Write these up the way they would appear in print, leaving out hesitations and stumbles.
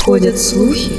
Ходят слухи.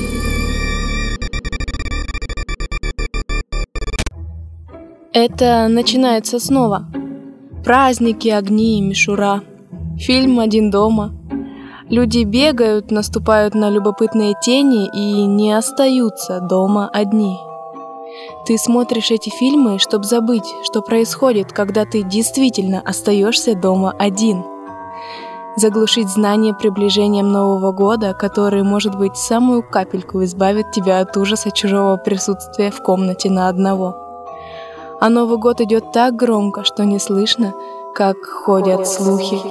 Это начинается снова. Праздники, огни и мишура. Фильм «Один дома». Люди бегают, наступают на любопытные тени и не остаются дома одни. Ты смотришь эти фильмы, чтобы забыть, что происходит, когда ты действительно остаешься дома один. Заглушить знание приближением Нового года, который, может быть, самую капельку избавит тебя от ужаса чужого присутствия в комнате на одного. А Новый год идет так громко, что не слышно, как ходят слухи.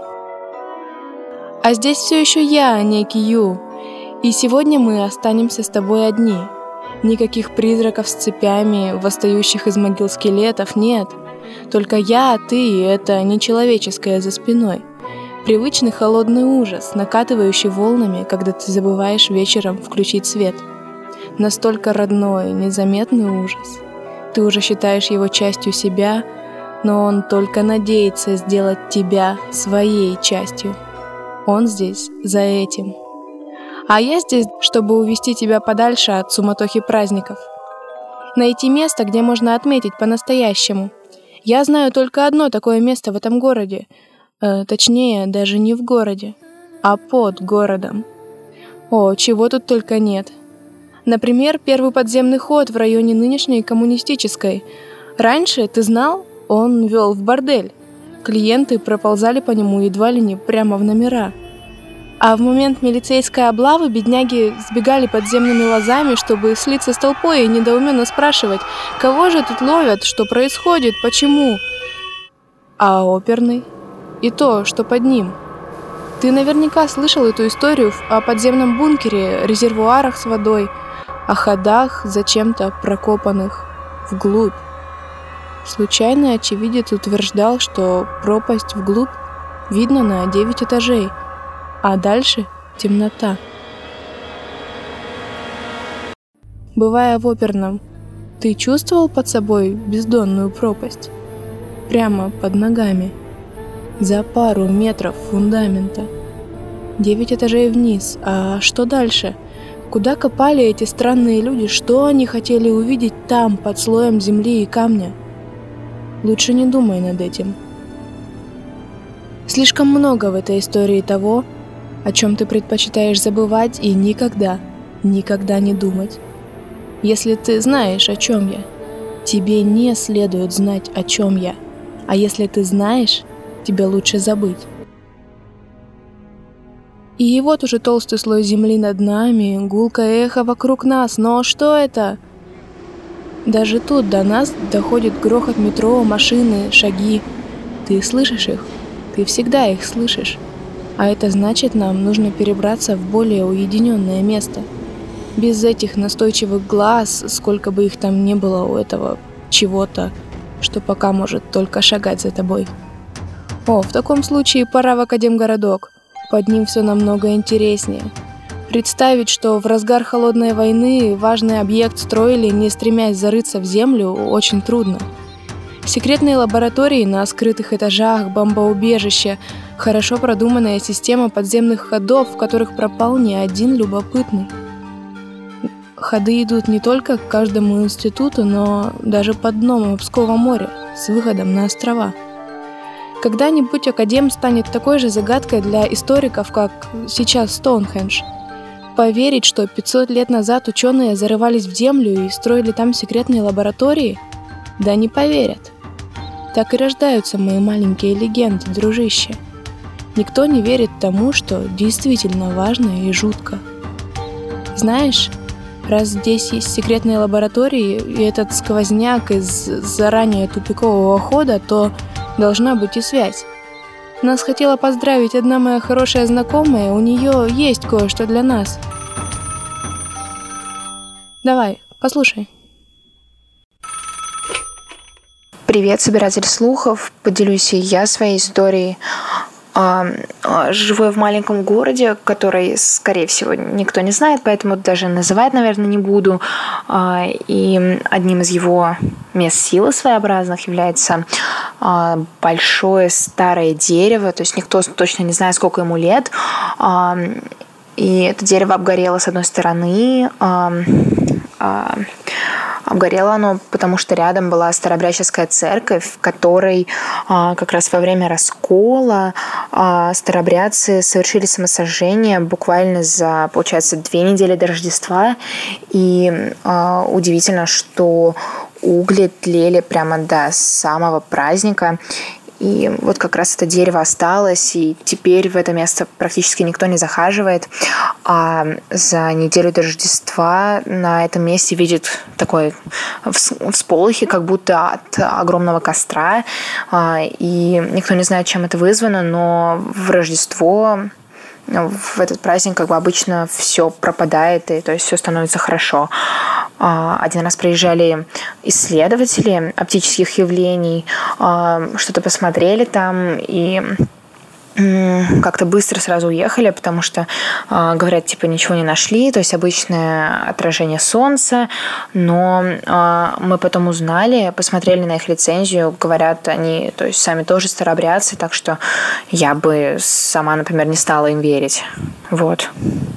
А здесь все еще я, некий Ю, и сегодня мы останемся с тобой одни. Никаких призраков с цепями, восстающих из могил скелетов, нет. Только я, ты и это нечеловеческое за спиной. Привычный холодный ужас, накатывающий волнами, когда ты забываешь вечером включить свет. Настолько родной, незаметный ужас. Ты уже считаешь его частью себя, но он только надеется сделать тебя своей частью. Он здесь за этим. А я здесь, чтобы увести тебя подальше от суматохи праздников. Найти место, где можно отметить по-настоящему. Я знаю только одно такое место в этом городе. Точнее, даже не в городе, а под городом. О, чего тут только нет. Например, первый подземный ход в районе нынешней коммунистической. Раньше, ты знал, он вел в бордель. Клиенты проползали по нему едва ли не прямо в номера. А в момент милицейской облавы бедняги сбегали подземными лозами, чтобы слиться с толпой и недоуменно спрашивать, кого же тут ловят, что происходит, почему. А оперный? И то, что под ним. Ты наверняка слышал эту историю о подземном бункере, резервуарах с водой, о ходах, зачем-то прокопанных вглубь. Случайный очевидец утверждал, что пропасть вглубь видно на 9 этажей, а дальше темнота. Бывая в оперном, ты чувствовал под собой бездонную пропасть? Прямо под ногами. За пару метров фундамента. 9 этажей вниз. А что дальше? Куда копали эти странные люди? Что они хотели увидеть там, под слоем земли и камня? Лучше не думай над этим. Слишком много в этой истории того, о чем ты предпочитаешь забывать и никогда не думать. Если ты знаешь, о чем я, тебе не следует знать, о чем я. А если ты знаешь, тебе лучше забыть. И вот уже толстый слой земли над нами, гулкое эхо вокруг нас. Но что это? Даже тут до нас доходит грохот метро, машины, шаги. Ты слышишь их? Ты всегда их слышишь. А это значит, нам нужно перебраться в более уединенное место. Без этих настойчивых глаз, сколько бы их там ни было у этого чего-то, что пока может только шагать за тобой. О, в таком случае пора в Академгородок. Под ним все намного интереснее. Представить, что в разгар холодной войны важный объект строили, не стремясь зарыться в землю, очень трудно. Секретные лаборатории на скрытых этажах, бомбоубежища, хорошо продуманная система подземных ходов, в которых пропал не один любопытный. Ходы идут не только к каждому институту, но даже под дном Обского моря, с выходом на острова. Когда-нибудь Академ станет такой же загадкой для историков, как сейчас Стоунхендж. Поверить, что 500 лет назад ученые зарывались в землю и строили там секретные лаборатории? Да не поверят. Так и рождаются мои маленькие легенды, дружище. Никто не верит тому, что действительно важно и жутко. Знаешь, раз здесь есть секретные лаборатории и этот сквозняк из заранее тупикового хода, то должна быть и связь. Нас хотела поздравить одна моя хорошая знакомая, у нее есть кое-что для нас. Давай, послушай. Привет, собиратель слухов. Поделюсь и я своей историей. Живу я в маленьком городе, который, скорее всего, никто не знает, поэтому даже называть, наверное, не буду. И одним из его мест силы своеобразных является большое старое дерево, то есть никто точно не знает, сколько ему лет. И это дерево обгорело с одной стороны. Обгорело оно, потому что рядом была старообрядческая церковь, в которой как раз во время раскола старообрядцы совершили самосожжение буквально за, получается, 2 недели до Рождества. И удивительно, что угли тлели прямо до самого праздника. И вот как раз это дерево осталось, и теперь в это место практически никто не захаживает. А за неделю до Рождества на этом месте видят такой всполохи, как будто от огромного костра. И никто не знает, чем это вызвано, но в Рождество, в этот праздник как бы обычно все пропадает, и то есть все становится хорошо. Один раз приезжали исследователи оптических явлений, что-то посмотрели там и как-то быстро сразу уехали, потому что, говорят, типа ничего не нашли, то есть обычное отражение солнца, но мы потом узнали, посмотрели на их лицензию, говорят, они, то есть сами тоже старообрядцы, так что я бы сама, например, не стала им верить. Вот.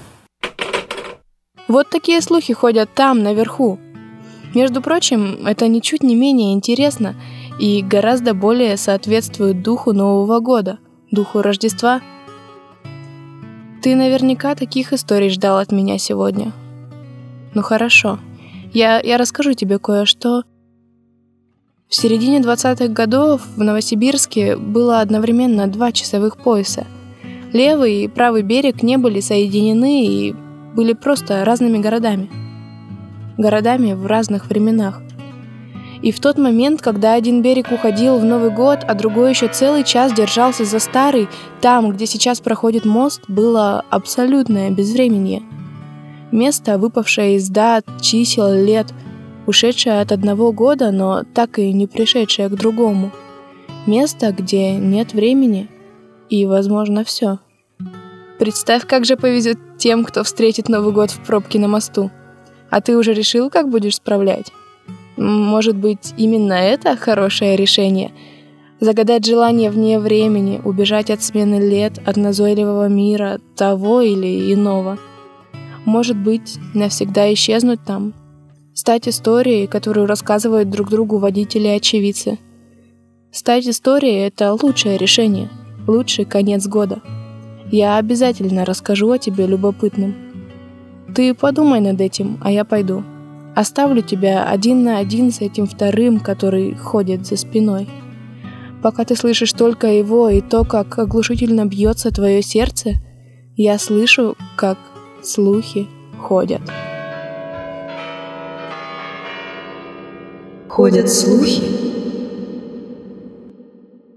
Вот такие слухи ходят там, наверху. Между прочим, это ничуть не менее интересно и гораздо более соответствует духу Нового года, духу Рождества. Ты наверняка таких историй ждал от меня сегодня. Ну хорошо, я расскажу тебе кое-что. В середине 20-х годов в Новосибирске было одновременно 2 часовых пояса. Левый и правый берег не были соединены и были просто разными городами. Городами в разных временах. И в тот момент, когда один берег уходил в Новый год, а другой еще целый час держался за старый, там, где сейчас проходит мост, было абсолютное безвременье. Место, выпавшее из дат, чисел, лет, ушедшее от одного года, но так и не пришедшее к другому. Место, где нет времени и, возможно, все. Представь, как же повезет тем, кто встретит Новый год в пробке на мосту. А ты уже решил, как будешь справлять? Может быть, именно это хорошее решение? Загадать желание вне времени, убежать от смены лет, от назойливого мира, того или иного. Может быть, навсегда исчезнуть там? Стать историей, которую рассказывают друг другу водители и очевидцы. Стать историей — это лучшее решение, лучший конец года. Я обязательно расскажу о тебе любопытным. Ты подумай над этим, а я пойду. Оставлю тебя 1 на 1 с этим вторым, который ходит за спиной. Пока ты слышишь только его и то, как оглушительно бьется твое сердце, я слышу, как слухи ходят. Ходят слухи,